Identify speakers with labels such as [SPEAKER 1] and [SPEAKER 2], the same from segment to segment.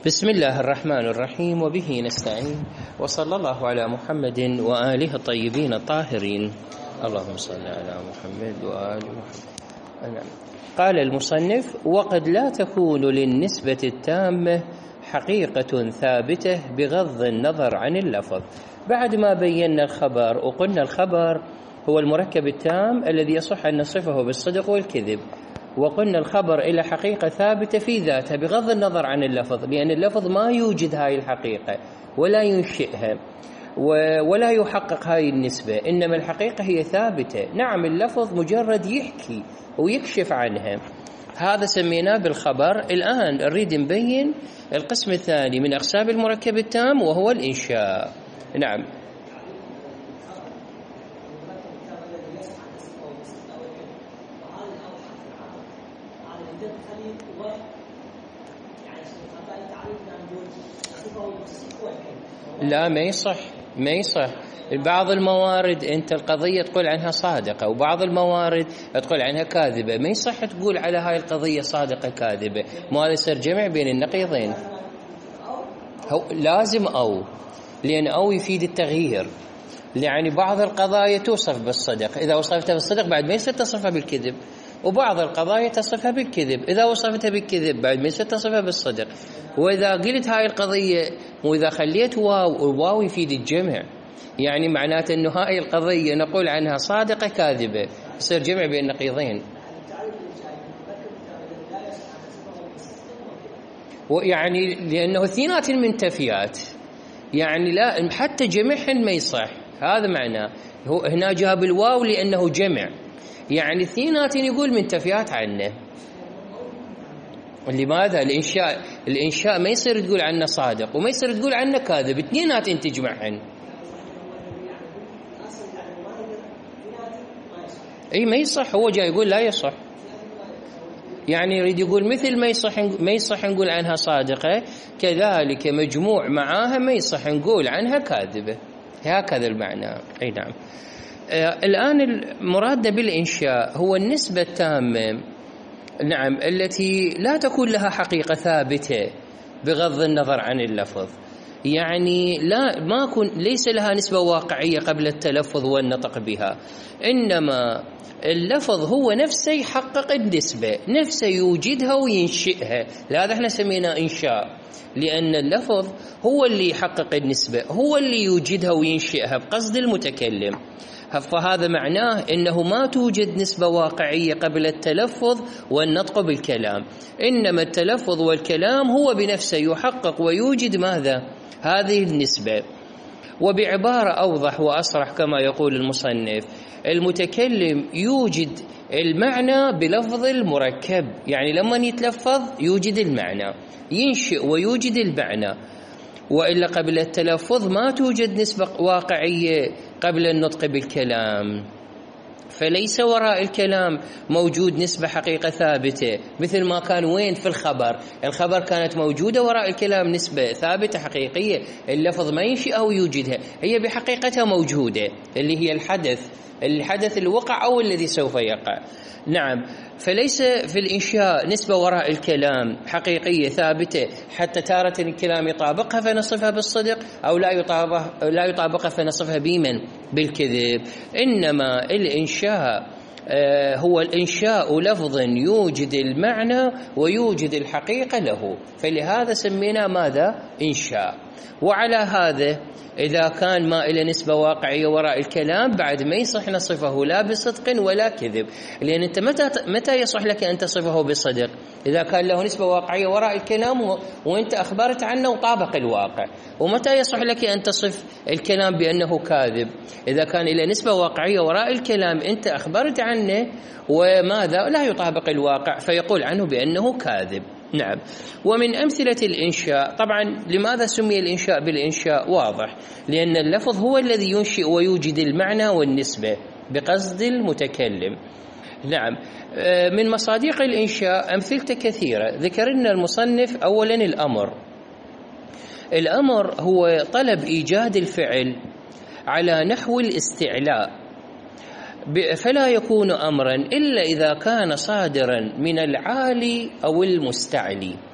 [SPEAKER 1] بسم الله الرحمن الرحيم، وبه نستعين، وصلى الله على محمد وآله الطيبين الطاهرين. اللهم صل على محمد وآل محمد. قال المصنف: وقد لا تكون للنسبة التامة حقيقة ثابتة بغض النظر عن اللفظ. بعد ما بينا الخبر وقلنا الخبر هو المركب التام الذي يصح أن نصفه بالصدق والكذب، وقلنا الخبر إلى حقيقة ثابتة في ذاتها بغض النظر عن اللفظ، لأن اللفظ ما يوجد هاي الحقيقة ولا ينشئها ولا يحقق هاي النسبة، إنما الحقيقة هي ثابتة. نعم، اللفظ مجرد يحكي ويكشف عنها، هذا سميناه بالخبر. الآن نريد نبين القسم الثاني من أقسام المركب التام، وهو الإنشاء. نعم، لا، ما يصح. بعض الموارد أنت القضية تقول عنها صادقة، وبعض الموارد تقول عنها كاذبة. ما يصح تقول على هاي القضية صادقة كاذبة، ما يصير جمع بين النقيضين. لازم لأن يفيد التغيير. يعني بعض القضايا توصف بالصدق، إذا وصفتها بالصدق بعد ما يصير تصفها بالكذب، وبعض القضايا تصفها بالكذب، إذا وصفتها بالكذب بعد ما يصير تصفها بالصدق. وإذا قلت هاي القضية وإذا خليت واو يفيد الجمع، يعني معناته أنه هاي القضية نقول عنها صادقة كاذبة، يصير جمع بين النقيضين. ويعني لأنه اثنينات المنتفيات، يعني لا حتى جمعهن ما يصح، هذا معناه. هو هنا جاب الواو لأنه جمع، يعني اثنينات يقول منتفيات عنه. لماذا؟ الإنشاء ما يصير تقول عنه صادق وما يصير تقول عنه كاذب، اثنينات تجمعهن. اي ما يصح، هو جاي يقول لا يصح، يعني يريد يقول مثل ما يصح نقول عنها صادقة، كذلك مجموع معاها ما يصح نقول عنها كاذبة، هكذا المعنى. اي نعم. الآن المراد بالإنشاء هو النسبة التامة، نعم، التي لا تكون لها حقيقة ثابتة بغض النظر عن اللفظ، يعني ليس لها نسبة واقعية قبل التلفظ والنطق بها، إنما اللفظ هو نفسه يحقق النسبة، نفسه يوجدها وينشئها. لهذا احنا سمينا إنشاء، لأن اللفظ هو اللي يحقق النسبة، هو اللي يوجدها وينشئها بقصد المتكلم. فهذا معناه إنه ما توجد نسبة واقعية قبل التلفظ والنطق بالكلام، إنما التلفظ والكلام هو بنفسه يحقق ويوجد ماذا؟ هذه النسبة. وبعبارة أوضح وأصرح كما يقول المصنف: المتكلم يوجد المعنى بلفظ المركب، يعني لما يتلفظ يوجد المعنى، ينشئ ويوجد المعنى، وإلا قبل التلفظ ما توجد نسبة واقعية قبل النطق بالكلام. فليس وراء الكلام موجود نسبة حقيقة ثابتة، مثل ما كان وين في الخبر كانت موجودة وراء الكلام نسبة ثابتة حقيقية، اللفظ ما ينشئها ويوجدها، هي بحقيقتها موجودة، اللي هي الحدث اللي وقع أو الذي سوف يقع. نعم، فليس في الإنشاء نسبة وراء الكلام حقيقية ثابتة حتى تارة الكلام يطابقها فنصفها بالصدق، أو لا يطابقها فنصفها بالكذب. إنما الإنشاء هو الإنشاء لفظ يوجد المعنى ويوجد الحقيقة له، فلهذا سمينا ماذا؟ إنشاء. وعلى هذا إذا كان ما إلى نسبة واقعية وراء الكلام بعد ما يصح نصفه لا بصدق ولا كذب، لأن أنت متى يصح لك أن تصفه بصدق؟ إذا كان له نسبة واقعية وراء الكلام وأنت أخبرت عنه وطابق الواقع. ومتى يصح لك أن تصف الكلام بأنه كاذب؟ إذا كان إلى نسبة واقعية وراء الكلام أنت أخبرت عنه وماذا؟ لا يطابق الواقع، فيقول عنه بأنه كاذب. نعم. ومن أمثلة الإنشاء، طبعا لماذا سمي الإنشاء بالإنشاء؟ واضح، لأن اللفظ هو الذي ينشئ ويوجد المعنى والنسبة بقصد المتكلم. نعم. من مصادق الإنشاء أمثلة كثيرة، ذكرنا المصنف أولا الأمر هو طلب إيجاد الفعل على نحو الاستعلاء، فلا يكون أمرا إلا إذا كان صادرا من العالي أو المستعلي.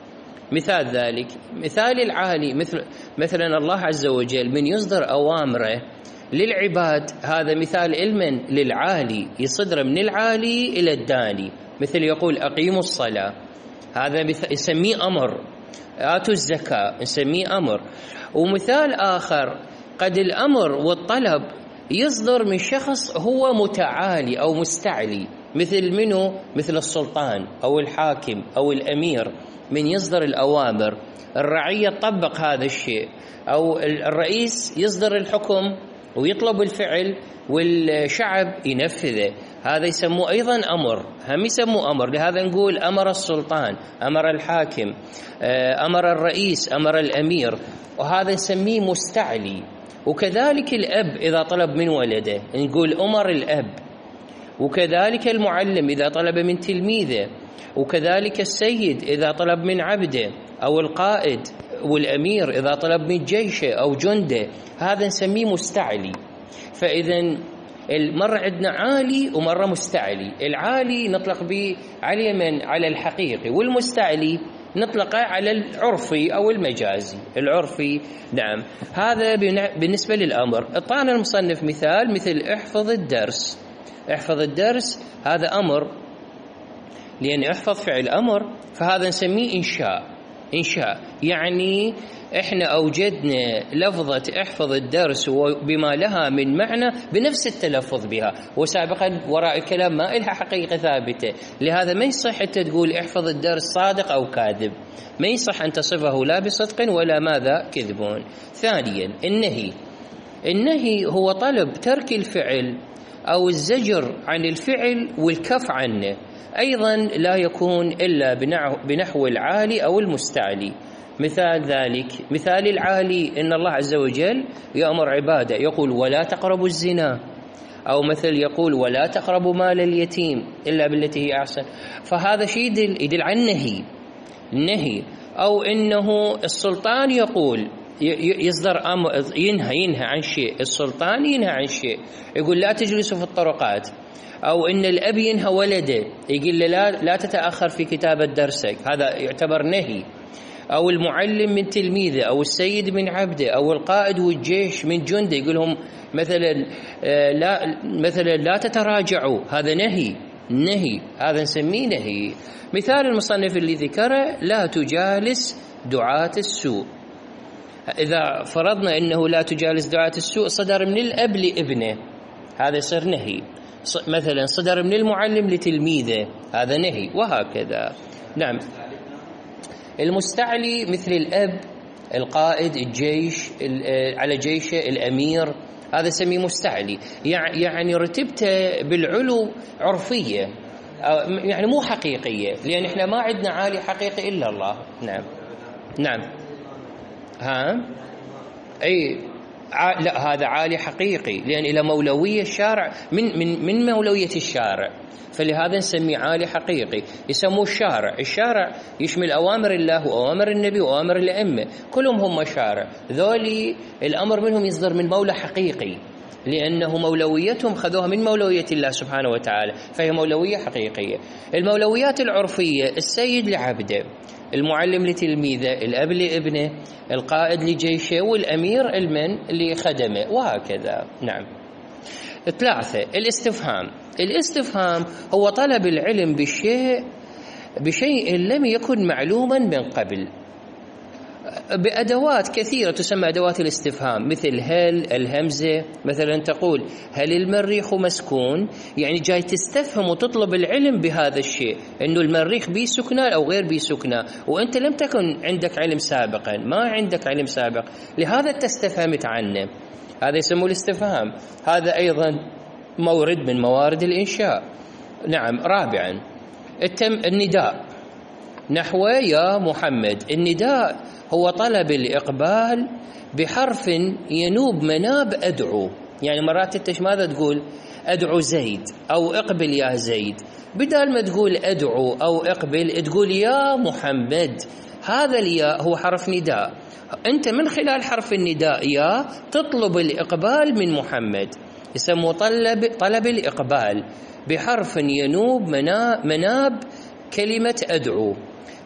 [SPEAKER 1] مثال ذلك، مثال العالي مثلا الله عز وجل من يصدر أوامره للعباد، هذا مثال علما للعالي، يصدر من العالي إلى الداني، مثل يقول أقيموا الصلاة، هذا يسميه أمر. آتوا الزكاة نسميه أمر. ومثال آخر قد الأمر والطلب يصدر من شخص هو متعالي أو مستعلي، مثل منه؟ مثل السلطان أو الحاكم أو الأمير، من يصدر الأوامر، الرعية تطبق هذا الشيء، أو الرئيس يصدر الحكم ويطلب الفعل والشعب ينفذه، هذا يسموه أيضا أمر، هم يسموه أمر. لهذا نقول أمر السلطان، أمر الحاكم، أمر الرئيس، أمر الأمير، وهذا نسميه مستعلي. وكذلك الأب إذا طلب من ولده نقول أمر الأب، وكذلك المعلم إذا طلب من تلميذه، وكذلك السيد إذا طلب من عبده، أو القائد والأمير إذا طلب من جيشه أو جنده، هذا نسميه مستعلي. فإذا مرة عندنا عالي ومرة مستعلي، العالي نطلق به على من؟ على الحقيقي، والمستعلي نطلقه على العرفي أو المجازي العرفي. نعم، هذا بالنسبة للأمر. أعطانا المصنف مثل احفظ الدرس. احفظ الدرس هذا أمر، لأن احفظ فعل أمر، فهذا نسميه إنشاء. يعني إحنا أوجدنا لفظة احفظ الدرس وبما لها من معنى بنفس التلفظ بها، وسابقا وراء الكلام ما إلها حقيقة ثابتة. لهذا ما يصح أنت تقول احفظ الدرس صادق أو كاذب، ما يصح أن تصفه لا بصدق ولا ماذا؟ كذب. ثانيا النهي هو طلب ترك الفعل أو الزجر عن الفعل والكف عنه، أيضا لا يكون إلا بنحو العالي أو المستعلي. مثال ذلك، مثال العالي إن الله عز وجل يأمر عباده يقول ولا تقربوا الزنا، أو مثل يقول ولا تقربوا مال اليتيم إلا بالتي هي أحسن، فهذا شيء يدل عن النهي. أو إنه السلطان يقول يصدر أمر ينهى عن شيء، السلطان ينهى عن شيء، يقول لا تجلسوا في الطرقات، أو إن الأب ينهى ولده يقول لا تتأخر في كتابة درسك، هذا يعتبر نهي. أو المعلم من تلميذه، أو السيد من عبده، أو القائد والجيش من جنده يقول لهم مثلا لا تتراجعوا، هذا نهي، هذا نسميه نهي. مثال المصنف اللي ذكره لا تجالس دعاة السوء. إذا فرضنا أنه لا تجالس دعاة السوء صدر من الأب لابنه، هذا يصير نهي. مثلا صدر من المعلم لتلميذه، هذا نهي، وهكذا. نعم، المستعلي مثل الأب، القائد، الجيش على جيشه، الأمير، هذا سمي مستعلي، يعني رتبته بالعلو عرفية، يعني مو حقيقية، لأن إحنا ما عندنا عالي حقيقي إلا الله. نعم لا، هذا عالي حقيقي، لأن إلى مولوية الشارع من مولوية الشارع، فلهذا نسميه عالي حقيقي. يسموه الشارع يشمل أوامر الله وأوامر النبي وأوامر الأئمة، كلهم هم شارع، ذولي الأمر منهم يصدر من مولى حقيقي، لأنه مولويتهم خذوها من مولوية الله سبحانه وتعالى، فهي مولوية حقيقية. المولويات العرفية السيد لعبده، المعلم لتلميذه، الأب لابنه، القائد لجيشه، والأمير لخدمه، وهكذا. نعم. 3. الاستفهام هو طلب العلم بشيء لم يكن معلوما من قبل، بأدوات كثيرة تسمى أدوات الاستفهام، مثل هل، الهمزة. مثلا تقول هل المريخ مسكون، يعني جاي تستفهم وتطلب العلم بهذا الشيء، إنه المريخ بيه سكنة أو غير بيه سكنة، وأنت لم تكن عندك علم سابقا، ما عندك علم سابق، لهذا تستفهمت عنه، هذا يسموه الاستفهام. هذا أيضا مورد من موارد الإنشاء. نعم. 4. النداء، نحو يا محمد. النداء هو طلب الإقبال بحرف ينوب مناب أدعو، يعني مرات انت ماذا تقول؟ أدعو زيد أو اقبل يا زيد، بدل ما تقول أدعو أو اقبل تقول يا محمد، هذا الياء هو حرف نداء، أنت من خلال حرف النداء يا تطلب الإقبال من محمد، يسموه طلب الإقبال بحرف ينوب مناب كلمة أدعو.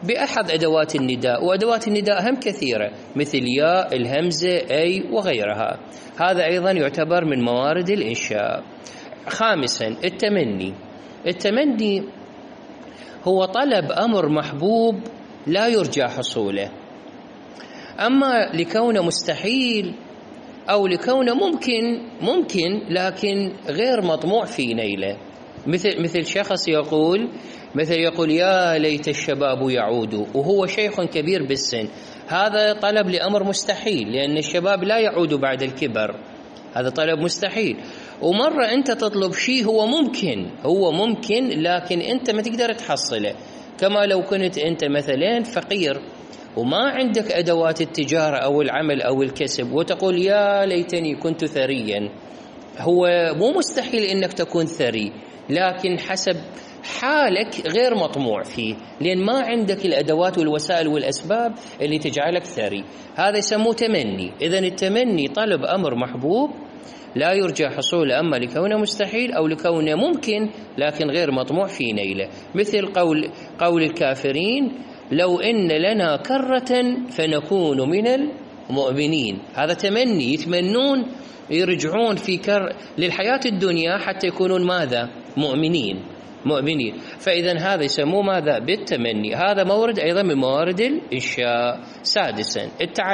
[SPEAKER 1] بأحد أدوات النداء، وأدوات النداء هم كثيرة مثل يا، الهمزة، أي وغيرها. هذا أيضا يعتبر من موارد الإنشاء. خامسا التمني هو طلب أمر محبوب لا يرجى حصوله، أما لكونه مستحيل أو لكونه ممكن لكن غير مطموع في نيله. مثل شخص يقول يا ليت الشباب يعود وهو شيخ كبير بالسن، هذا طلب لأمر مستحيل، لأن الشباب لا يعود بعد الكبر، هذا طلب مستحيل. ومرة أنت تطلب شيء هو ممكن لكن أنت ما تقدر تحصله، كما لو كنت أنت مثلا فقير وما عندك أدوات التجارة أو العمل أو الكسب وتقول يا ليتني كنت ثريا. هو مو مستحيل أنك تكون ثري، لكن حسب حالك غير مطموع فيه، لأن ما عندك الأدوات والوسائل والأسباب اللي تجعلك ثري. هذا يسموه تمني. إذن التمني طلب أمر محبوب لا يرجى حصوله، أما لكونه مستحيل أو لكونه ممكن لكن غير مطموع في نيله. مثل قول الكافرين لو إن لنا كرة فنكون من المؤمنين. هذا تمني، يتمنون يرجعون للحياة الدنيا حتى يكونون ماذا؟ مؤمنين. فإذا هذا يسموه ماذا؟ بالتمني. هذا مورد أيضا من موارد الإنشاء. سادسا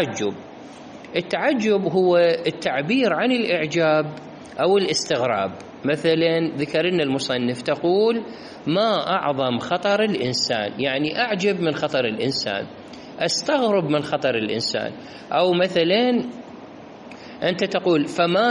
[SPEAKER 1] التعجب هو التعبير عن الإعجاب أو الاستغراب. مثلا ذكرنا المصنف تقول ما أعظم خطر الإنسان، يعني أعجب من خطر الإنسان، أستغرب من خطر الإنسان. أو مثلا أنت تقول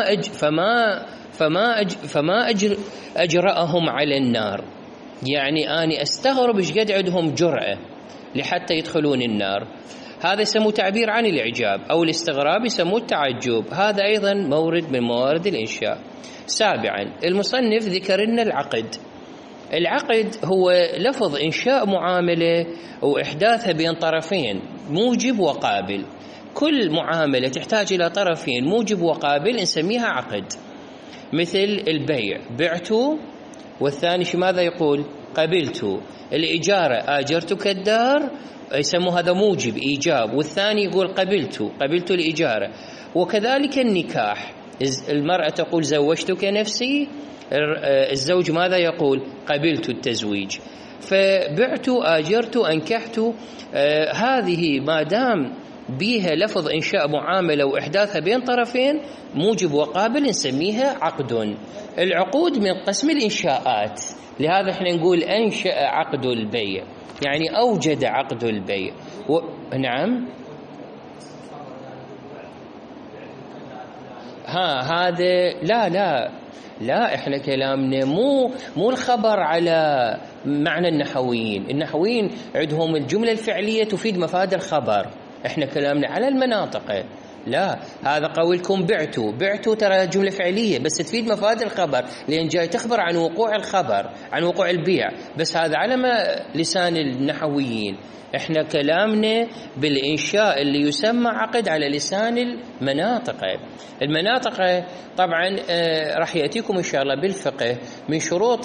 [SPEAKER 1] فما أجرأهم على النار، يعني أنا أستغرب إيش قد عندهم جرأة لحتى يدخلون النار. هذا يسموه تعبير عن الإعجاب، أو الاستغراب يسموه التعجب. هذا أيضا مورد من موارد الإنشاء. سابعا المصنف ذكر لنا العقد هو لفظ إنشاء معاملة وإحداثها بين طرفين موجب وقابل. كل معاملة تحتاج إلى طرفين موجب وقابل نسميها عقد. مثل البيع، بعت والثاني ماذا يقول؟ قبلت. الإجارة، آجرتك الدار، يسموه هذا موجب إيجاب، والثاني يقول قبلت الإجارة. وكذلك النكاح، المرأة تقول زوجتك نفسي، الزوج ماذا يقول؟ قبلت التزويج. فبعت، آجرت، أنكحت، هذه ما دام بيها لفظ إنشاء معاملة وإحداثها بين طرفين موجب وقابل نسميها عقد. العقود من قسم الإنشاءات، لهذا احنا نقول أنشأ عقد البيع، يعني أوجد عقد البيع. نعم، هذا لا احنا كلامنا مو الخبر على معنى النحويين عندهم الجملة الفعلية تفيد مفاد الخبر، احنا كلامنا على المناطق. لا، هذا قولكم بعت ترى جملة فعلية بس تفيد مفاد الخبر، لأن جاي تخبر عن وقوع الخبر، عن وقوع البيع، بس هذا على لسان النحويين. احنا كلامنا بالإنشاء اللي يسمى عقد على لسان المناطق. طبعا راح يأتيكم إن شاء الله بالفقه من شروط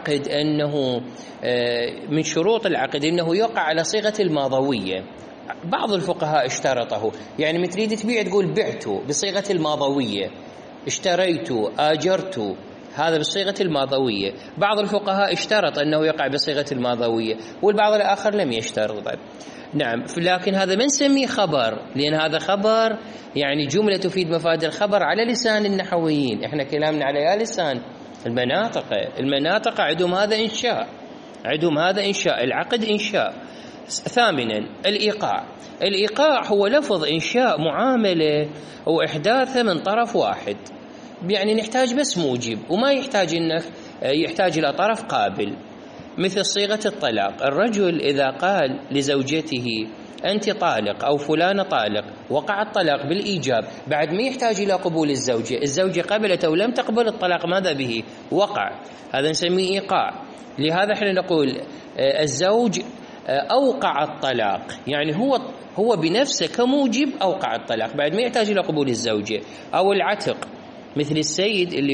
[SPEAKER 1] العقد أنه يقع على صيغة الماضوية. بعض الفقهاء اشترطه، يعني من تريد تبيع تقول بعت بصيغة الماضوية، اشتريت، آجرت، هذا بصيغة الماضوية. بعض الفقهاء اشترط أنه يقع بصيغة الماضوية، والبعض الآخر لم يشترط. نعم، لكن هذا ما نسميه خبر، لأن هذا خبر يعني جملة تفيد مفاد الخبر على لسان النحويين. احنا كلامنا على لسان المناطق عندهم هذا إنشاء، العقد إنشاء. ثامنا الإيقاع هو لفظ إنشاء معاملة وإحداثها من طرف واحد، يعني نحتاج بس موجب وما يحتاج إلى طرف قابل. مثل صيغة الطلاق، الرجل إذا قال لزوجته أنت طالق أو فلان طالق، وقع الطلاق بالإيجاب بعد ما يحتاج إلى قبول الزوجة قبلت أو لم تقبل الطلاق، ماذا به؟ وقع. هذا نسميه إيقاع. لهذا احنا نقول الزوج أوقع الطلاق، يعني هو بنفسه كموجب أوقع الطلاق بعد ما يحتاج إلى قبول الزوجة. أو العتق، مثل السيد اللي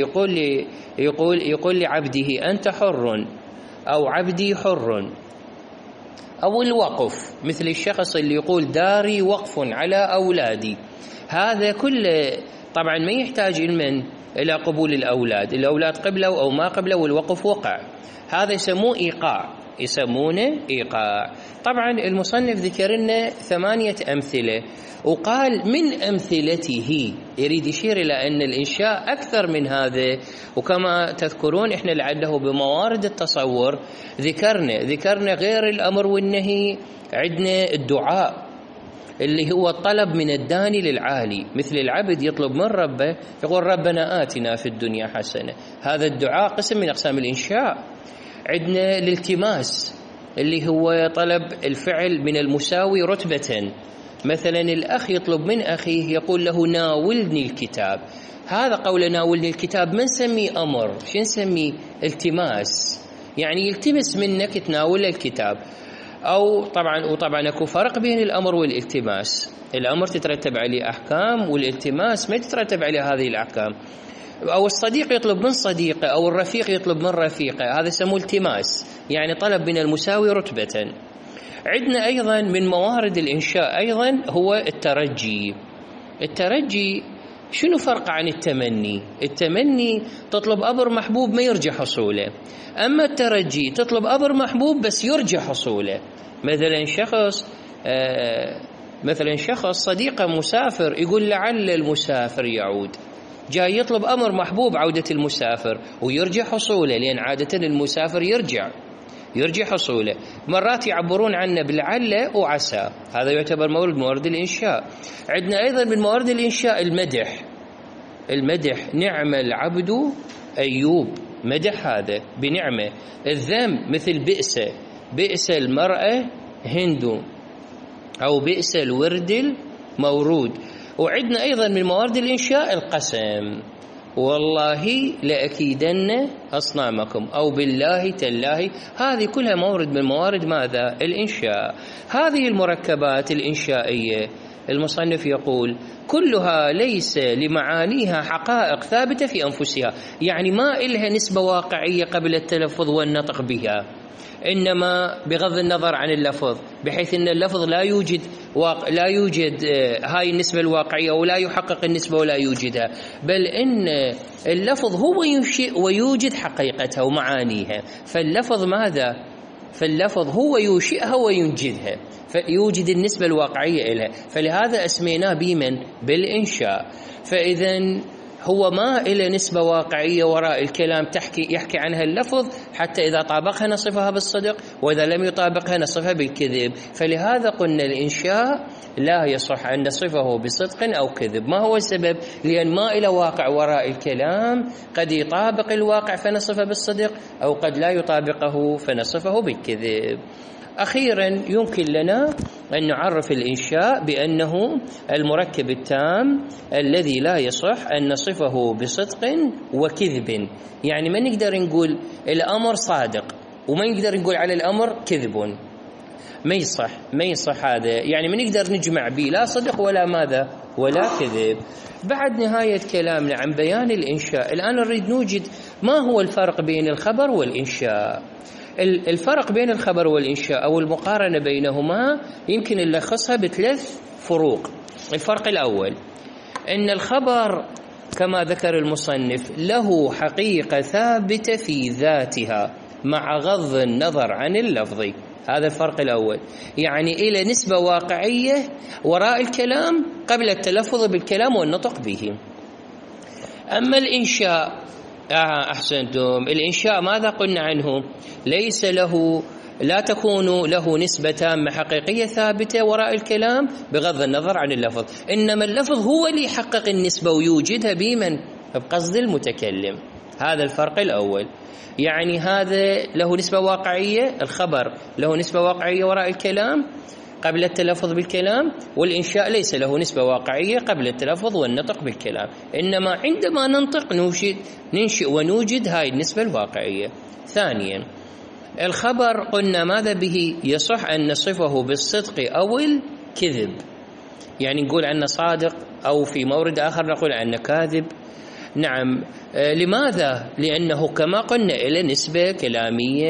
[SPEAKER 1] يقول لعبده أنت حر، أو عبدي حر، أو الوقف، مثل الشخص اللي يقول داري وقف على أولادي، هذا كله طبعا ما يحتاج إلى قبول الأولاد قبلوا أو ما قبلوا والوقف وقع، هذا يسموه إيقاع، يسمونه إيقاع. طبعا المصنف ذكر لنا 8 أمثلة، وقال من أمثلته، يريد يشير إلى أن الإنشاء أكثر من هذا. وكما تذكرون إحنا لعله بموارد التصور ذكرنا غير الأمر والنهي، عندنا الدعاء اللي هو الطلب من الداني للعالي، مثل العبد يطلب من ربه يقول ربنا آتنا في الدنيا حسنة، هذا الدعاء قسم من أقسام الإنشاء. عندنا الالتماس اللي هو طلب الفعل من المساوي رتبة، مثلا الأخ يطلب من أخيه يقول له ناولني الكتاب، هذا قول ناولني الكتاب ما نسميه أمر، شو نسميه؟ التماس، يعني يلتمس منك تناول الكتاب. أو طبعا أكو فرق بين الأمر والالتماس، الأمر تترتب عليه أحكام والالتماس ما تترتب عليه هذه الأحكام. أو الصديق يطلب من صديقه أو الرفيق يطلب من رفيقه، هذا يسموه التماس، يعني طلب من المساوي رتبة. عندنا أيضا من موارد الإنشاء أيضا هو الترجي. شنو فرق عن التمني؟ التمني تطلب أمر محبوب ما يرجى حصوله، أما الترجي تطلب أمر محبوب بس يرجى حصوله. مثلا شخص صديقه مسافر يقول لعل المسافر يعود، جاي يطلب أمر محبوب عودة المسافر ويرجى حصوله، لأن عادة المسافر يرجع حصوله. مرات يعبرون عنه بالعلة وعسى، هذا يعتبر مورد موارد الإنشاء. عندنا أيضا من موارد الإنشاء المدح، نعم العبد أيوب، مدح هذا بنعمة. الذم مثل بئس المرأة هند، أو بئس الورد المورود. وعندنا أيضا من موارد الإنشاء القسم، والله لأكيدن أصنامكم، أو بالله تالله، هذه كلها مورد من موارد ماذا؟ الإنشاء. هذه المركبات الإنشائية المصنف يقول كلها ليس لمعانيها حقائق ثابتة في أنفسها، يعني ما إلها نسبة واقعية قبل التلفظ والنطق بها، إنما بغض النظر عن اللفظ، بحيث أن اللفظ لا يوجد هاي النسبة الواقعية ولا يحقق النسبة ولا يوجدها، بل إن اللفظ هو ينشئ ويوجد حقيقتها ومعانيها. فاللفظ ماذا؟ فاللفظ هو ينشئها وينجدها، فيوجد النسبة الواقعية إلها، فلهذا أسميناه بالإنشاء. فإذا هو ما إلى نسبة واقعية وراء الكلام يحكي عنها اللفظ، حتى إذا طابقها نصفها بالصدق، وإذا لم يطابقها نصفها بالكذب. فلهذا قلنا الإنشاء لا يصح أن نصفه بصدق أو كذب. ما هو السبب؟ لأن ما إلى واقع وراء الكلام، قد يطابق الواقع فنصفه بالصدق، أو قد لا يطابقه فنصفه بالكذب. أخيرا يمكن لنا أن نعرف الإنشاء بأنه المركب التام الذي لا يصح أن نصفه بصدق وكذب، يعني ما نقدر نقول الأمر صادق وما نقدر نقول على الأمر كذب، ما يصح هذا، يعني ما نقدر نجمع به لا صدق ولا ماذا ولا كذب. بعد نهاية كلامنا عن بيان الإنشاء، الآن نريد نوجد ما هو الفرق بين الخبر والإنشاء. الفرق بين الخبر والإنشاء أو المقارنة بينهما يمكن نلخصها بثلاث فروق. الفرق الأول أن الخبر كما ذكر المصنف له حقيقة ثابتة في ذاتها مع غض النظر عن اللفظ، هذا الفرق الأول، يعني إلى نسبة واقعية وراء الكلام قبل التلفظ بالكلام والنطق به. أما الإنشاء أحسنتم، الإنشاء ماذا قلنا عنه؟ لا تكون له نسبة تامة حقيقية ثابتة وراء الكلام بغض النظر عن اللفظ، إنما اللفظ هو اللي يحقق النسبة ويوجدها بمن؟ بقصد المتكلم. هذا الفرق الأول، يعني هذا له نسبة واقعية، الخبر له نسبة واقعية وراء الكلام قبل التلفظ بالكلام، والإنشاء ليس له نسبة واقعية قبل التلفظ والنطق بالكلام، إنما عندما ننطق ننشئ ونوجد هاي النسبة الواقعية. ثانيا الخبر قلنا ماذا به يصح أن نصفه بالصدق أو الكذب، يعني نقول عنه صادق أو في مورد آخر نقول عنه كاذب. نعم، لماذا؟ لأنه كما قلنا إلى نسبة كلامية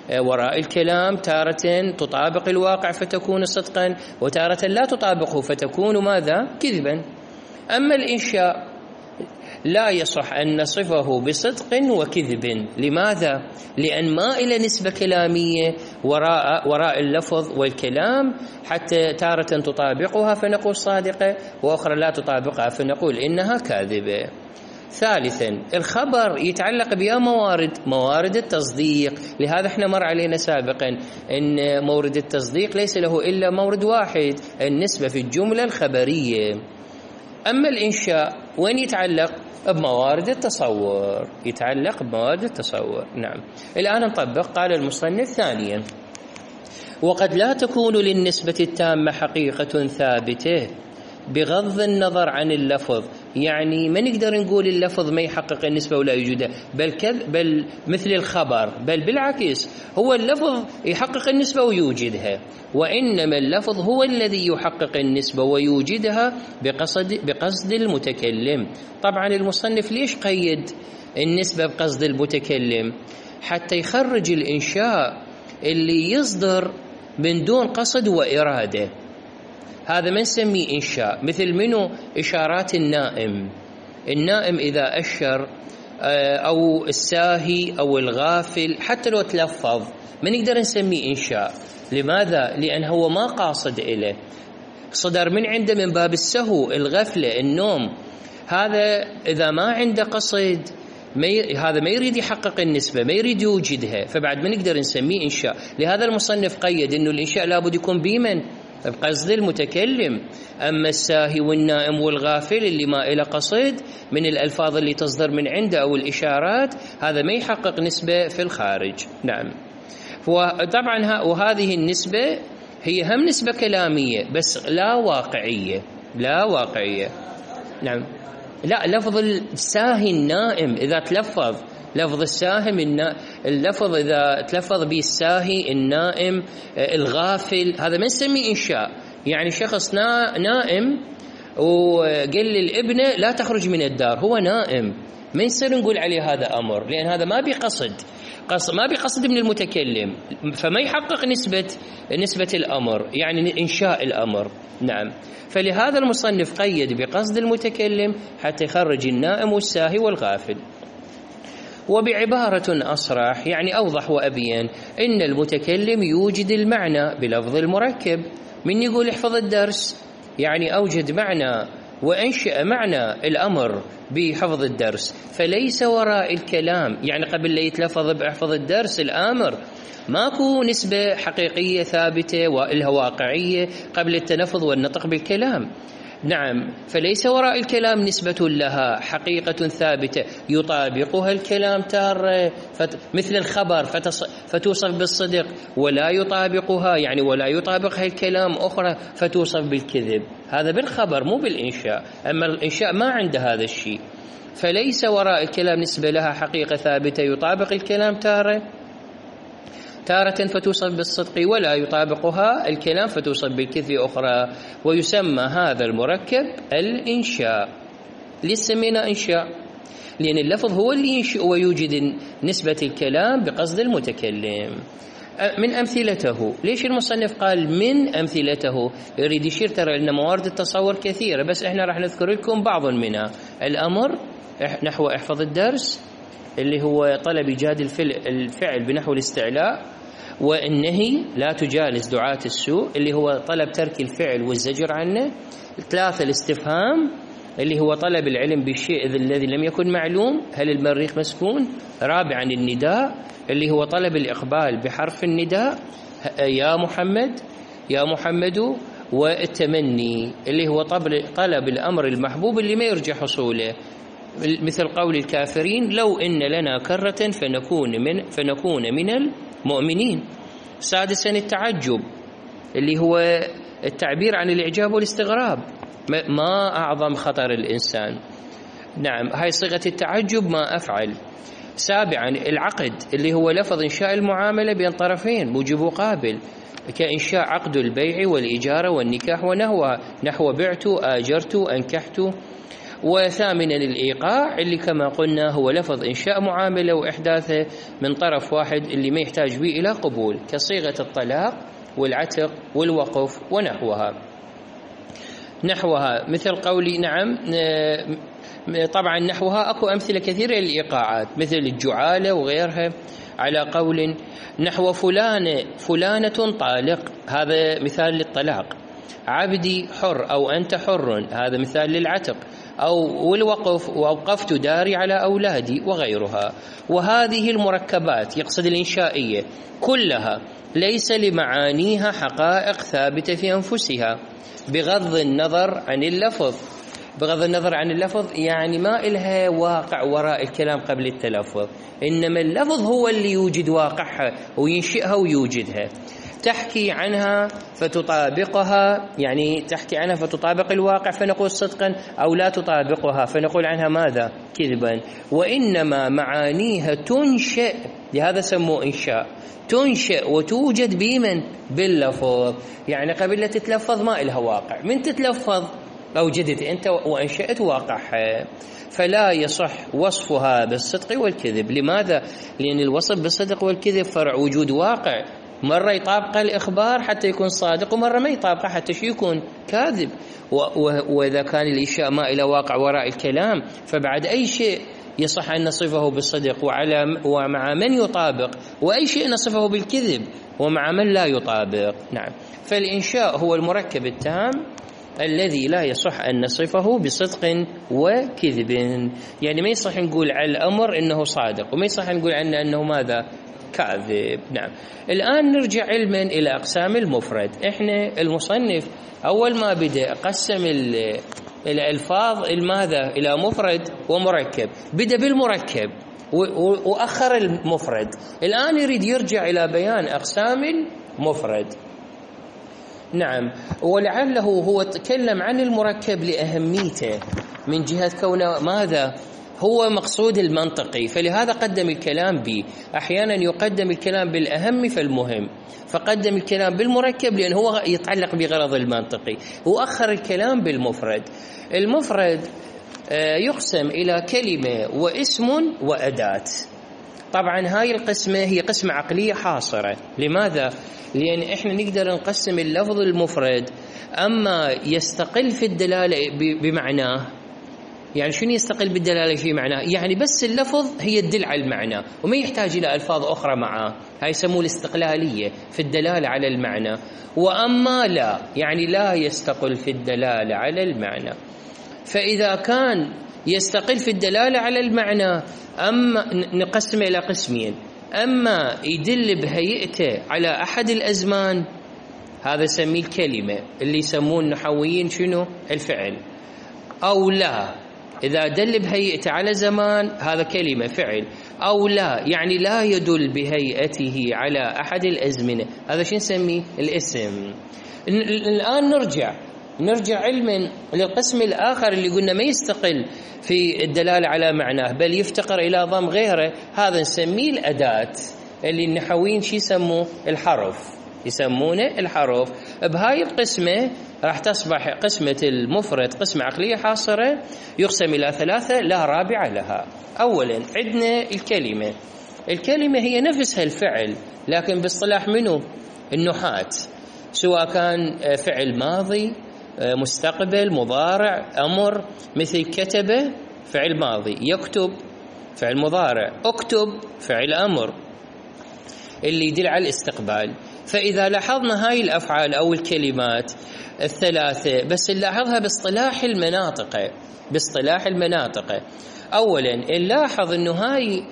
[SPEAKER 1] وراء الكلام تارة تطابق الواقع فتكون صدقا، وتارة لا تطابقه فتكون ماذا؟ كذبا. أما الإنشاء لا يصح أن نصفه بصدق وكذب. لماذا؟ لأن ما إلى نسبة كلامية وراء اللفظ والكلام، حتى تارة تطابقها فنقول صادقة، وأخرى لا تطابقها فنقول إنها كاذبة. ثالثا، الخبر يتعلق بها موارد التصديق. لهذا احنا مر علينا سابقا أن مورد التصديق ليس له إلا مورد واحد، النسبة في الجملة الخبرية. أما الإنشاء وين يتعلق؟ بموارد التصور، يتعلق بموارد التصور. نعم. الآن نطبق. قال المصنف ثانيا: وقد لا تكون للنسبة التامة حقيقة ثابتة بغض النظر عن اللفظ. يعني ما نقدر نقول اللفظ ما يحقق النسبة ولا يوجدها، بل مثل الخبر، بل بالعكس هو اللفظ يحقق النسبة ويوجدها، وإنما اللفظ هو الذي يحقق النسبة ويوجدها بقصد المتكلم. طبعا المصنف ليش قيد النسبة بقصد المتكلم؟ حتى يخرج الإنشاء اللي يصدر من دون قصد وإرادة، هذا ما نسميه إنشاء. مثل منه؟ إشارات النائم إذا أشر، أو الساهي أو الغافل، حتى لو تلفظ ما نقدر نسميه إنشاء. لماذا؟ لأن هو ما قاصد إليه، صدر من عنده من باب السهو، الغفلة، النوم. هذا إذا ما عنده قصد هذا ما يريد يحقق النسبة، ما يريد يوجدها، فبعد ما نقدر نسميه إنشاء. لهذا المصنف قيد إنه الإنشاء لابد يكون بمن؟ بقصد المتكلم. أما الساهي والنائم والغافل اللي ما إلى قصد من الألفاظ اللي تصدر من عنده أو الإشارات، هذا ما يحقق نسبة في الخارج. نعم. وطبعا وهذه النسبة هي هم نسبة كلامية بس لا واقعية. نعم. لا، لفظ الساهي النائم إذا تلفظ، لفظ الساهم اللفظ إذا تلفظ به الساهي النائم الغافل، هذا ما نسميه إنشاء. يعني شخص نائم وقال للابنة لا تخرج من الدار، هو نائم، ما يصير نقول عليه هذا أمر، لأن هذا ما بقصد من المتكلم، فما يحقق نسبة الأمر، يعني إنشاء الأمر. نعم. فلهذا المصنف قيد بقصد المتكلم حتى يخرج النائم والساهي والغافل. وبعبارة أصرح، يعني أوضح وأبين، إن المتكلم يوجد المعنى بلفظ المركب. من يقول احفظ الدرس يعني أوجد معنى وأنشأ معنى الأمر بحفظ الدرس، فليس وراء الكلام، يعني قبل لا يتلفظ بحفظ الدرس الآمر ماكو نسبة حقيقية ثابتة وإلها واقعية قبل التلفظ والنطق بالكلام. نعم. فليس وراء الكلام نسبة لها حقيقة ثابتة يطابقها الكلام تارة مثل الخبر فتوصف بالصدق، ولا يطابقها يعني ولا يطابقها الكلام أخرى فتوصف بالكذب. هذا بالخبر مو بالإنشاء. أما الإنشاء ما عنده هذا الشيء. فليس وراء الكلام نسبة لها حقيقة ثابتة يطابق الكلام تارة فتوصف بالصدق، ولا يطابقها الكلام فتوصف بالكذب أخرى. ويسمى هذا المركب الإنشاء. ليش سمينا إنشاء؟ لأن اللفظ هو اللي ينشئ ويوجد نسبة الكلام بقصد المتكلم. من أمثلته، ليش المصنف قال من أمثلته؟ يريد يشير ترى أن موارد التصور كثيرة، بس إحنا راح نذكر لكم بعض منها. الأمر نحو احفظ الدرس اللي هو طلب إيجاد الفعل بنحو الاستعلاء، والنهي لا تجالس دعاة السوء اللي هو طلب ترك الفعل والزجر عنه. 3 الاستفهام اللي هو طلب العلم بالشيء الذي لم يكن معلوم، هل المريخ مسكون. 4 النداء اللي هو طلب الإقبال بحرف النداء، يا محمد. والتمني اللي هو طلب الأمر المحبوب اللي ما يرجى حصوله، مثل قول الكافرين لو إن لنا كرة فنكون من المؤمنين. 6 التعجب اللي هو التعبير عن الإعجاب والاستغراب، ما أعظم خطر الإنسان. نعم، هاي صيغة التعجب ما أفعل. 7 العقد اللي هو لفظ إنشاء المعاملة بين طرفين موجب وقابل، كإنشاء عقد البيع والإجارة والنكاح ونحو بعت آجرت أنكحت. وثامنا الإيقاع اللي كما قلنا هو لفظ إنشاء معاملة وإحداثه من طرف واحد اللي ما يحتاج به إلى قبول، كصيغة الطلاق والعتق والوقف ونحوها مثل قولي نعم. طبعا نحوها أكو أمثلة كثيرة للإيقاعات مثل الجعالة وغيرها، على قول نحو فلانة طالق، هذا مثال للطلاق. عبدي حر أو أنت حر، هذا مثال للعتق. أو الوقف وأوقفت داري على أولادي وغيرها. وهذه المركبات يقصد الإنشائية كلها ليس لمعانيها حقائق ثابتة في أنفسها بغض النظر عن اللفظ، يعني ما إلها واقع وراء الكلام قبل التلفظ، إنما اللفظ هو اللي يوجد واقعها وينشئها ويوجدها. تحكي عنها فتطابقها، يعني تحكي عنها فتطابق الواقع فنقول صدقا، أو لا تطابقها فنقول عنها ماذا؟ كذبا. وإنما معانيها تنشئ، لهذا سموه إنشاء، تنشئ وتوجد بمن؟ باللفظ. يعني قبل لا تتلفظ ما إلها واقع، من تتلفظ أوجدت أنت وأنشأت واقعها. فلا يصح وصفها بالصدق والكذب. لماذا؟ لأن الوصف بالصدق والكذب فرع وجود واقع، مرة يطابق الإخبار حتى يكون صادق، ومرة ما يطابقه حتى يكون كاذب. وإذا كان الإنشاء ما إلى واقع وراء الكلام فبعد أي شيء يصح أن نصفه بالصدق ومع من يطابق، وأي شيء نصفه بالكذب ومع من لا يطابق. نعم. فالإنشاء هو المركب التام الذي لا يصح أن نصفه بصدق وكذب. يعني ما يصح نقول على الأمر إنه صادق، وما يصح نقول عنه أنه ماذا؟ كاذب. نعم. الآن نرجع علما إلى أقسام المفرد. إحنا المصنف أول ما بدأ قسم الألفاظ الماذا إلى مفرد ومركب، بدأ بالمركب وأخر المفرد. الآن يريد يرجع إلى بيان أقسام المفرد. نعم. ولعله هو تكلم عن المركب لأهميته من جهة كونه ماذا؟ هو مقصود المنطقي، فلهذا قدم الكلام به. أحيانا يقدم الكلام بالأهم فالمهم، فقدم الكلام بالمركب لأنه هو يتعلق بغرض المنطقي، وأخر الكلام بالمفرد. المفرد يقسم إلى كلمة واسم وأداة. طبعا هاي القسمة هي قسمة عقلية حاصرة. لماذا؟ لأن إحنا نقدر نقسم اللفظ المفرد أما يستقل في الدلالة بمعناه. يعني شنو يستقل بالدلالة في معناه؟ يعني بس اللفظ هي تدل على المعنى وما يحتاج إلى ألفاظ أخرى معه، هاي يسموه الاستقلالية في الدلالة على المعنى. وأما لا، يعني لا يستقل في الدلالة على المعنى. فإذا كان يستقل في الدلالة على المعنى أما نقسم إلى قسمين، أما يدل بهيئته على أحد الأزمان، هذا سميه الكلمة اللي يسمون النحويين شنو؟ الفعل. أو لا، إذا دل بهيئته على زمان هذا كلمة فعل. أو لا، يعني لا يدل بهيئته على أحد الأزمنة، هذا شو نسميه؟ الاسم. الآن نرجع علما للقسم الآخر اللي قلنا ما يستقل في الدلالة على معناه بل يفتقر إلى ضم غيره، هذا نسميه الأداة اللي النحويين شو يسموه؟ الحرف، يسمونه الحرف. بهاي القسمة راح تصبح قسمة المفرد قسمة عقلية حاصرة يقسم إلى ثلاثة لا رابع لها. أولا عندنا الكلمة هي نفسها الفعل، لكن باصطلاح منه؟ النحاة، سواء كان فعل ماضي، مستقبل، مضارع، أمر. مثل كتب فعل ماضي، يكتب فعل مضارع، اكتب فعل أمر اللي يدل على الاستقبال. فإذا لاحظنا هاي الأفعال أو الكلمات الثلاثة بس نلاحظها باصطلاح المناطق. أولا نلاحظ أنه هاي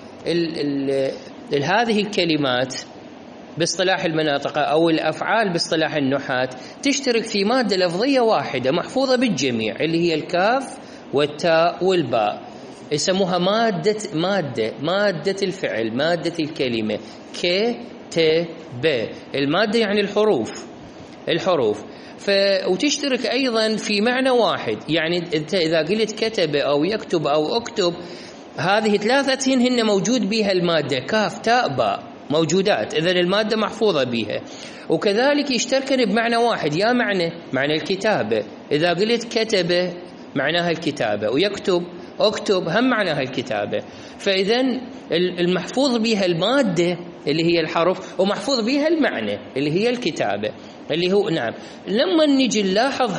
[SPEAKER 1] هذه الكلمات باصطلاح المناطق أو الأفعال باصطلاح النحاة تشترك في مادة لفظية واحدة محفوظة بالجميع اللي هي الكاف والتاء والباء، يسموها مادة الفعل، مادة الكلمة. ك ت ب، المادة يعني الحروف. وتشترك أيضا في معنى واحد. يعني أنت إذا قلت كتب أو يكتب أو اكتب، هذه ثلاثة هن موجود بها المادة كاف تاء باء موجودات، إذن المادة محفوظة بها. وكذلك يشتركن بمعنى واحد، يا معنى الكتابة، إذا قلت كتب معناها الكتابة، ويكتب اكتب هم معناها الكتابة. فإذا المحفوظ بها المادة اللي هي الحرف، ومحفوظ بها المعنى اللي هي الكتابة، اللي هو نعم. لما نجي نلاحظ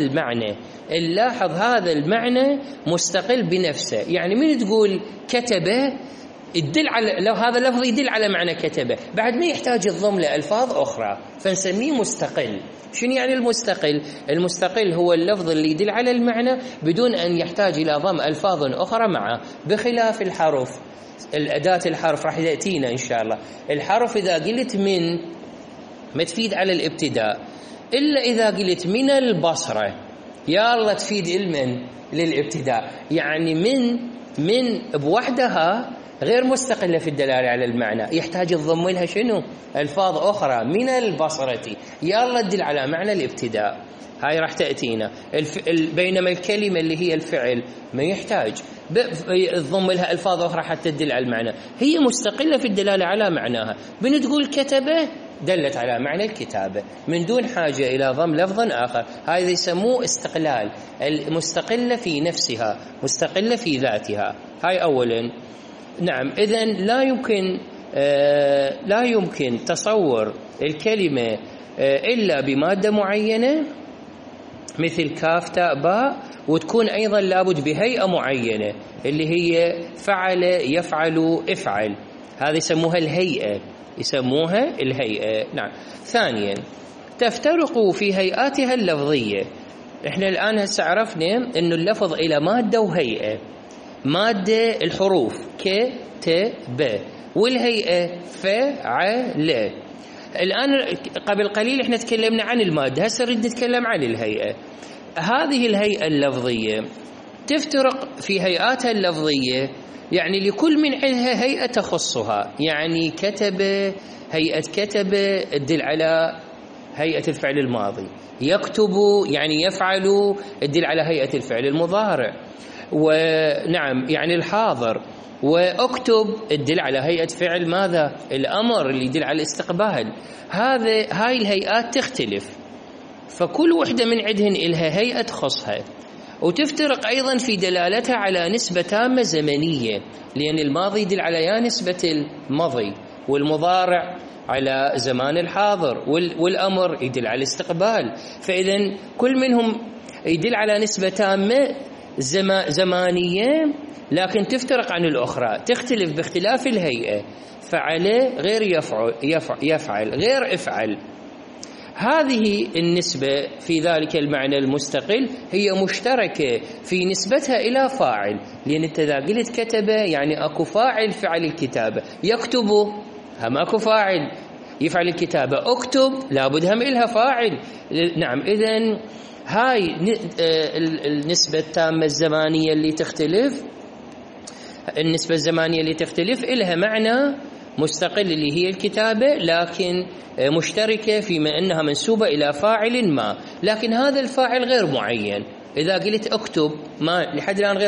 [SPEAKER 1] هذا المعنى مستقل بنفسه. يعني من تقول كتبه يدل على، لو هذا اللفظ يدل على معنى كتبه، بعد ما يحتاج الضم لألفاظ أخرى، فنسميه مستقل. شنو يعني المستقل؟ المستقل هو اللفظ اللي يدل على المعنى بدون أن يحتاج إلى ضم ألفاظ أخرى معه، بخلاف الحرف. الأداة الحرف راح يأتينا إن شاء الله. الحرف إذا قلت من ما تفيد على الابتداء، إلا إذا قلت من البصرة يا الله تفيد المن للابتداء. يعني من بوحدها غير مستقلة في الدلالة على المعنى، يحتاج الضم لها شنو؟ ألفاظ أخرى. من البصرة يا الله تدل على معنى الابتداء، هاي راح تأتينا. بينما الكلمة اللي هي الفعل ما يحتاج الضم لها ألفاظ أخرى حتى تدل على المعنى، هي مستقلة في الدلالة على معناها. بنتقول كتبه دلت على معنى الكتابة من دون حاجة إلى ضم لفظ آخر. هذا يسموه استقلال، المستقلة في نفسها، مستقلة في ذاتها. هاي أولا. نعم. إذن لا يمكن تصور الكلمة إلا بمادة معينة مثل كاف تاء باء، وتكون أيضا لابد بهيئة معينة اللي هي فعل يفعل افعل، هذه يسموها الهيئة. نعم. ثانيا تفترق في هيئاتها اللفظية. احنا الآن هسه عرفنا أن اللفظ إلى مادة وهيئة. مادة الحروف ك ت ب، والهيئة فعل. الآن قبل قليل احنا تكلمنا عن المادة، هسه نريد نتكلم عن الهيئة. هذه الهيئة اللفظية تفترق في هيئاتها اللفظية، يعني لكل من عندها هيئة تخصها. يعني كتب، هيئة كتب تدل على هيئة الفعل الماضي، يكتب يعني يفعل تدل على هيئة الفعل المضارع، ونعم يعني الحاضر، واكتب تدل على هيئة فعل ماذا؟ الأمر اللي يدل على الاستقبال. هاي الهيئات تختلف، فكل وحدة من عندهن إلها هيئة تخصها، وتفترق أيضا في دلالتها على نسبة تامة زمنية، لأن الماضي يدل على يا نسبة الماضي، والمضارع على زمان الحاضر، والأمر يدل على الاستقبال. فإذا كل منهم يدل على نسبة تامة زمانية، لكن تفترق عن الأخرى، تختلف باختلاف الهيئة. فعل غير يفعل غير افعل. هذه النسبة في ذلك المعنى المستقل هي مشتركة في نسبتها إلى فاعل، لأن أنت إذا قلت كتب يعني أكو فاعل فعل الكتابة، يكتب هم أكو فاعل يفعل الكتابة، اكتب لابد هم إلها فاعل. نعم. إذن هاي النسبة التامة الزمانية اللي تختلف، النسبة الزمانية اللي تختلف إلها معنى مستقل اللي هي الكتابة، لكن مشتركة فيما أنها منسوبة إلى فاعل ما، لكن هذا الفاعل غير معين. إذا قلت اكتب ما لحد الآن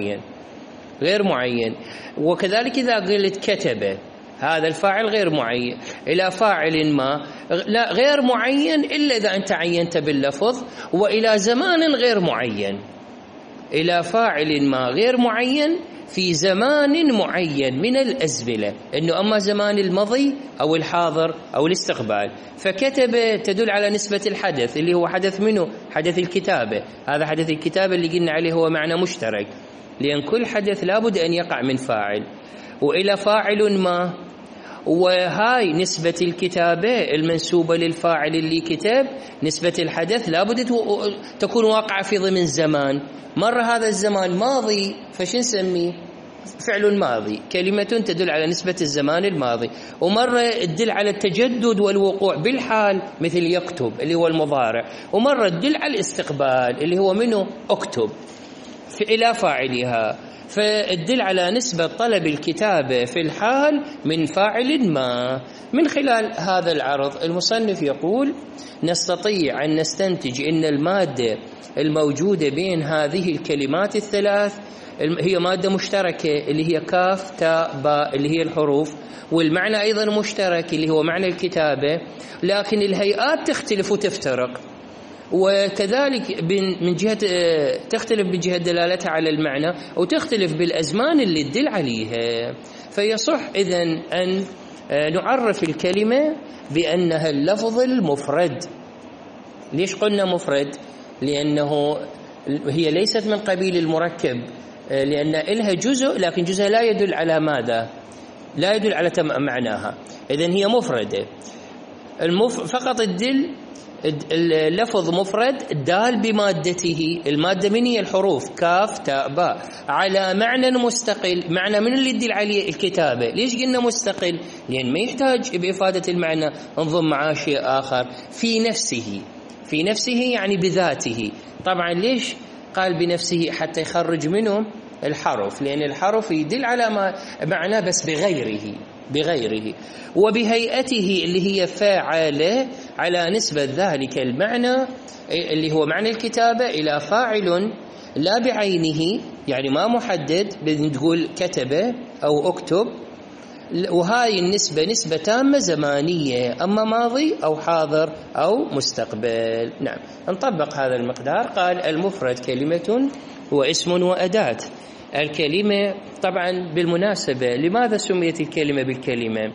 [SPEAKER 1] غير معين. وكذلك إذا قلت كتب هذا الفاعل غير معين إلى فاعل ما، لا غير معين إلا إذا أنت عينت باللفظ، وإلى زمان غير معين، إلى فاعل ما غير معين في زمان معين من الأزمنة، إنه أما زمان الماضي أو الحاضر أو الاستقبال. فكتب تدل على نسبة الحدث اللي هو حدث منه حدث الكتابة. هذا حدث الكتابة اللي قلنا عليه هو معنى مشترك، لأن كل حدث لابد أن يقع من فاعل، وإلى فاعل ما. وهاي نسبة الكتابة المنسوبة للفاعل اللي كتب، نسبة الحدث لابد تكون واقعة في ضمن زمان. مرة هذا الزمان ماضي فش نسميه؟ فعل ماضي، كلمة تدل على نسبة الزمان الماضي، ومرة تدل على التجدد والوقوع بالحال مثل يكتب اللي هو المضارع، ومرة تدل على الاستقبال اللي هو منه اكتب إلى فاعلها، فتدل على نسبة طلب الكتابة في الحال من فاعل ما. من خلال هذا العرض المصنف يقول: نستطيع أن نستنتج أن المادة الموجودة بين هذه الكلمات الثلاث هي مادة مشتركة اللي هي كاف تاء باء اللي هي الحروف، والمعنى أيضا مشترك اللي هو معنى الكتابة، لكن الهيئات تختلف وتفترق. وكذلك من جهة تختلف من جهة دلالتها على المعنى، وتختلف بالأزمان اللي تدل عليها. فيصح إذن أن نعرف الكلمة بأنها اللفظ المفرد. ليش قلنا مفرد؟ لأنه هي ليست من قبيل المركب، لأن إلها جزء لكن جزء لا يدل على ماذا؟ لا يدل على معناها. إذن هي مفردة فقط الدل اللفظ مفرد دال بمادته. المادة من هي؟ الحروف كاف تاء باء، على معنى مستقل. معنى من اللي يدل عليه؟ الكتابة. ليش قلنا مستقل؟ لأن ما يحتاج بإفادة المعنى نضم معاه شيء آخر في نفسه. في نفسه يعني بذاته. طبعا ليش قال بنفسه؟ حتى يخرج منه الحرف، لأن الحرف يدل على معنى بس بغيره. وبهيئته اللي هي فاعل، على نسبة ذلك المعنى اللي هو معنى الكتابة إلى فاعل لا بعينه، يعني ما محدد، بنقول كتب أو اكتب. وهاي النسبة نسبة تامة زمانية، أما ماضي أو حاضر أو مستقبل. نعم، نطبق هذا المقدار. قال المفرد كلمة واسم وأداة. الكلمة طبعا بالمناسبة لماذا سميت الكلمة بالكلمة؟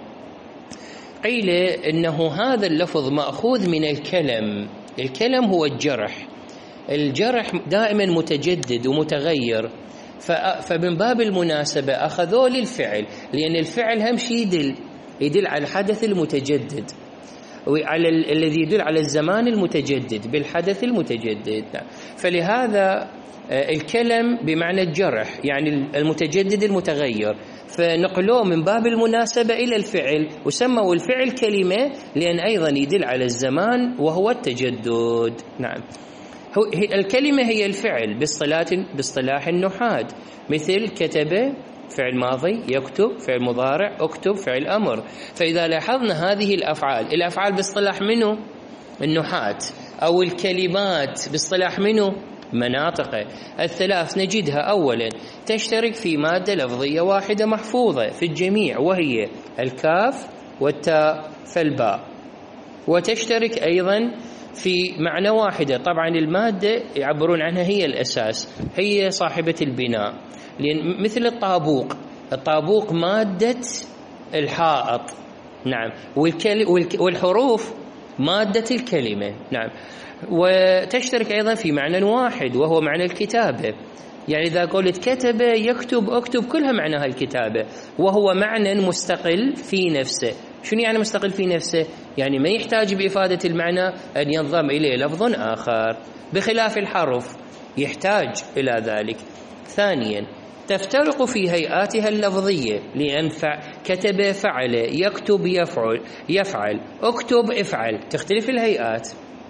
[SPEAKER 1] قيل إنه هذا اللفظ مأخوذ من الكلم. الكلم هو الجرح. الجرح دائما متجدد ومتغير، فمن باب المناسبة أخذوه للفعل، لأن الفعل هم شيء يدل على الحدث المتجدد، وعلى الذي يدل على الزمان المتجدد بالحدث المتجدد. فلهذا الكلم بمعنى الجرح، يعني المتجدد المتغير، فنقلوه من باب المناسبة إلى الفعل، وسموا الفعل كلمة لأن أيضا يدل على الزمان وهو التجدد. نعم، الكلمة هي الفعل باصطلاح النحاة، مثل كتب فعل ماضي، يكتب فعل مضارع، اكتب فعل أمر. فإذا لاحظنا هذه الأفعال باصطلاح منه؟ النحاة. أو الكلمات باصطلاح منه؟ مناطق. الثلاث نجدها أولا تشترك في مادة لفظية واحدة محفوظة في الجميع، وهي الكاف والتاء فالباء. وتشترك أيضا في معنى واحدة. طبعا المادة يعبرون عنها هي الأساس، هي صاحبة البناء، لأن مثل الطابوق مادة الحائط. نعم، والحروف مادة الكلمة. نعم، وتشترك أيضا في معنى واحد وهو معنى الكتابة. يعني إذا قلت كتب يكتب اكتب كلها معناها الكتابة، وهو معنى مستقل في نفسه. شنو يعني مستقل في نفسه؟ يعني ما يحتاج بإفادة المعنى أن ينضم إليه لفظ آخر، بخلاف الحرف يحتاج إلى ذلك. ثانيا تفترق في هيئاتها اللفظية، لأن كتب فعل، يكتب يفعل، اكتب افعل، تختلف الهيئات،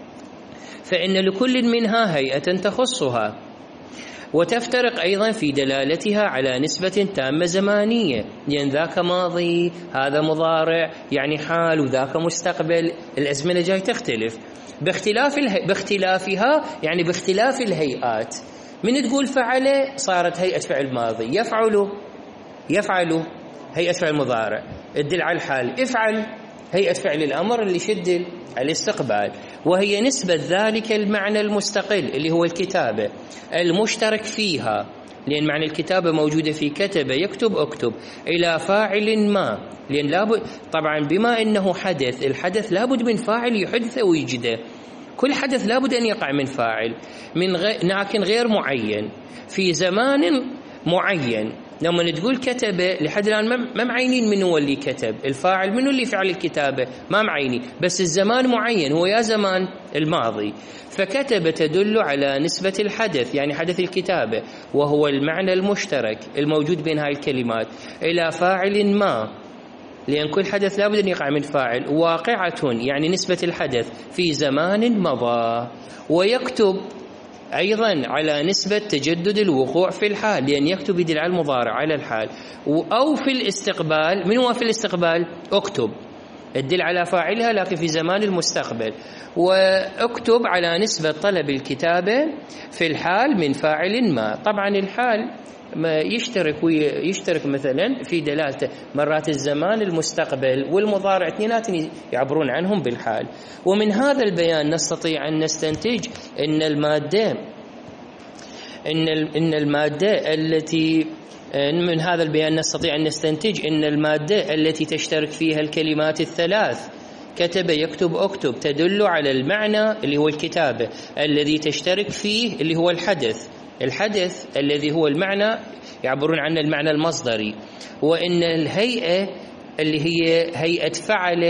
[SPEAKER 1] فإن لكل منها هيئة تخصها. وتفترق أيضا في دلالتها على نسبة تامة زمانية، لأن ذاك ماضي، هذا مضارع يعني حال، وذاك مستقبل، الأزمنة جاي تختلف باختلافها، يعني باختلاف الهيئات. من تقول فعل صارت هيئة فعل ماضي، يفعل هيئة فعل مضارع تدل على الحال، افعل هيئة فعل الأمر اللي شدل على الاستقبال. وهي نسبة ذلك المعنى المستقل اللي هو الكتابة المشترك فيها، لأن معنى الكتابة موجودة في كتب يكتب اكتب، إلى فاعل ما، لأن لابد طبعا بما أنه حدث، الحدث لابد من فاعل يحدث ويجده. كل حدث لابد أن يقع من فاعل، لكن غير معين في زمان معين. لما تقول كتب لحد الآن ما معينين من هو اللي كتب، الفاعل منه اللي فعل الكتابة ما معيني، بس الزمان معين، هو يا زمان الماضي. فكتب تدل على نسبة الحدث، يعني حدث الكتابة، وهو المعنى المشترك الموجود بين هاي الكلمات، إلى فاعل ما، لأن كل حدث لابد أن يقع من فاعل. واقعة يعني نسبة الحدث في زمان مضى. ويكتب أيضا على نسبة تجدد الوقوع في الحال، لأن يكتب يدل على المضارع على الحال. أو في الاستقبال، من هو في الاستقبال؟ اكتب، تدل على فاعلها لكن في زمان المستقبل. واكتب على نسبة طلب الكتابة في الحال من فاعل ما. طبعا الحال ما يشترك مثلا في دلالته مرات الزمان المستقبل والمضارع اثنيناتهم يعبرون عنهم بالحال. ومن هذا البيان نستطيع أن نستنتج أن المادة التي من هذا البيان نستطيع أن نستنتج أن المادة التي تشترك فيها الكلمات الثلاث كتب يكتب اكتب تدل على المعنى اللي هو الكتابة الذي تشترك فيه اللي هو الحدث الذي هو المعنى يعبرون عنه المعنى المصدري. وإن الهيئة اللي هي هيئة فعل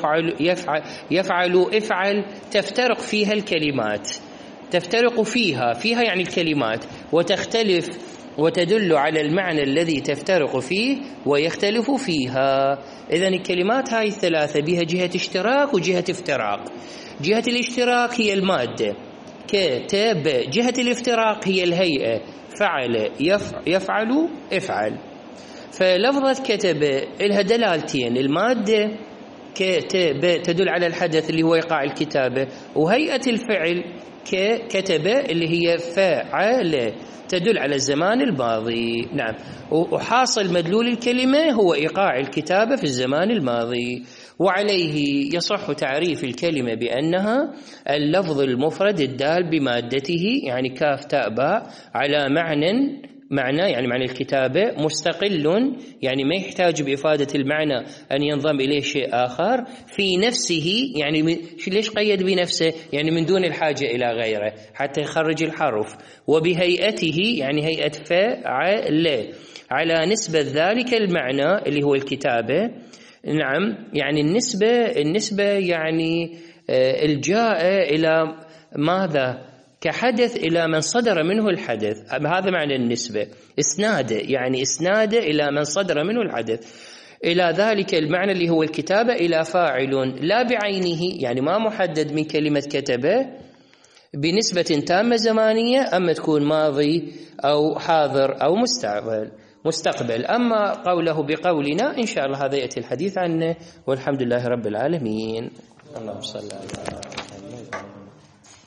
[SPEAKER 1] يفعل افعل تفترق فيها الكلمات، تفترق فيها يعني الكلمات وتختلف وتدل على المعنى الذي تفترق فيه ويختلف فيها. إذن الكلمات هاي الثلاثة بها جهة اشتراك وجهة افتراق. جهة الاشتراك هي المادة كتب، جهة الافتراق هي الهيئة فعل يفعل افعل. فلفظة كتب لها دلالتين، المادة كتب تدل على الحدث اللي هو إيقاع الكتابة، وهيئة الفعل كتب اللي هي فعل تدل على الزمان الماضي. نعم، وحاصل مدلول الكلمة هو إيقاع الكتابة في الزمان الماضي. وعليه يصح تعريف الكلمة بأنها اللفظ المفرد الدال بمادته، يعني كاف تاء باء، على معنى يعني معنى الكتابة، مستقل يعني ما يحتاج بإفادة المعنى أن ينضم إليه شيء آخر، في نفسه يعني ليش قيد بنفسه؟ يعني من دون الحاجة إلى غيره حتى يخرج الحرف. وبهيئته يعني هيئة فعل على نسبة ذلك المعنى اللي هو الكتابة. نعم، يعني النسبة يعني الجاء إلى ماذا؟ كحدث إلى من صدر منه الحدث، هذا معنى النسبة. إسناد إلى من صدر منه الحدث، إلى ذلك المعنى اللي هو الكتابة، إلى فاعل لا بعينه، يعني ما محدد من كلمة كتبه بنسبة تامة زمانية، أما تكون ماضي أو حاضر أو مستقبل. أما قوله بقولنا إن شاء الله هذا يأتي الحديث عنه، والحمد لله رب العالمين. اللهم صل على